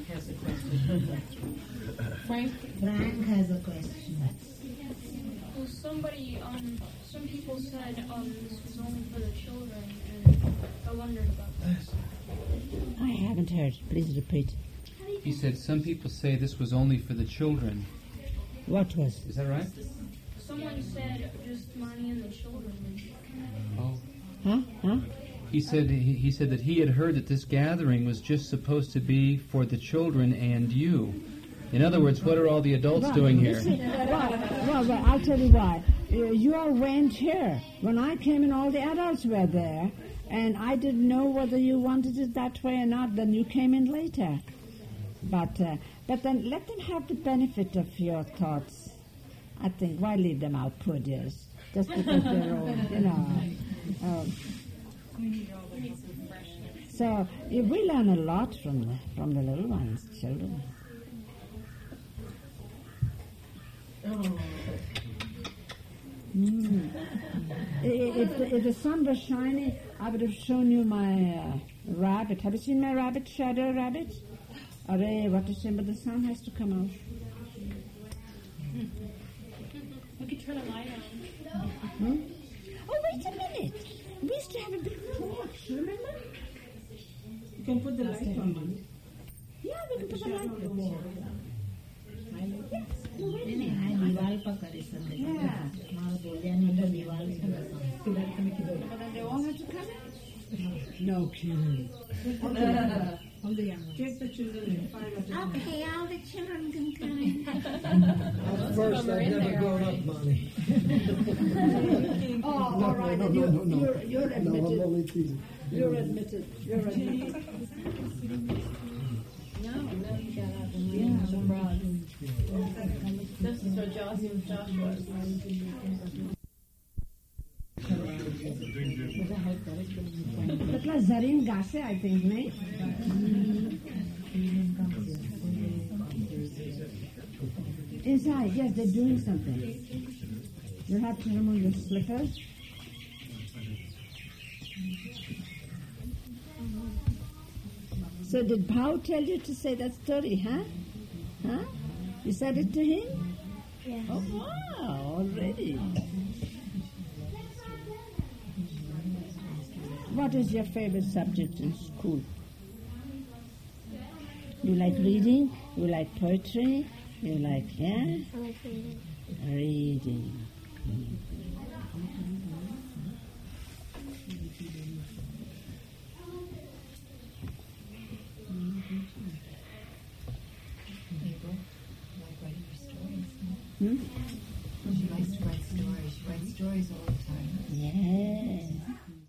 has a question. Frank has a question. Well, some people said this was only for the children, and I wondered about that. I haven't heard. Please repeat. He said some people say this was only for the children. What was? Is that right? Someone said just money and the children. Oh. Huh? He said that he had heard that this gathering was just supposed to be for the children and you. In other words, what are all the adults doing here? Well, I'll tell you why. You all went here. When I came in, all the adults were there, and I didn't know whether you wanted it that way or not. Then you came in later. But then let them have the benefit of your thoughts. I think, why leave them out, poor dears? Just because they're old, you know. So we learn a lot from the little ones, children. If the sun was shining, I would have shown you my rabbit. Have you seen my rabbit, shadow rabbit? Array, what a shame, but the sun has to come out. We could turn a light on. Oh, wait a minute. We used to have a big torch, remember? You can put the light on, Mommy. Yeah, we can put the light on. Yes. But then they all have to come in? No kidding. Take the children. Okay, all the children can come in. First, I've never grown up, Mommy. Oh, all right. No. You're admitted. No, I'm only teasing. You're admitted. No, you got out the bras. This is what Joshua is. Because Zareen Gase, I think, right? Inside, yes, they're doing something. You have to remove your slippers. So did Bhau tell you to say that story, huh? Huh? You said it to him? Yes. Oh, wow, already. What is your favorite subject in school? You like reading? You like poetry? You like, yeah? I like reading. Reading. She likes to write stories. She writes stories all the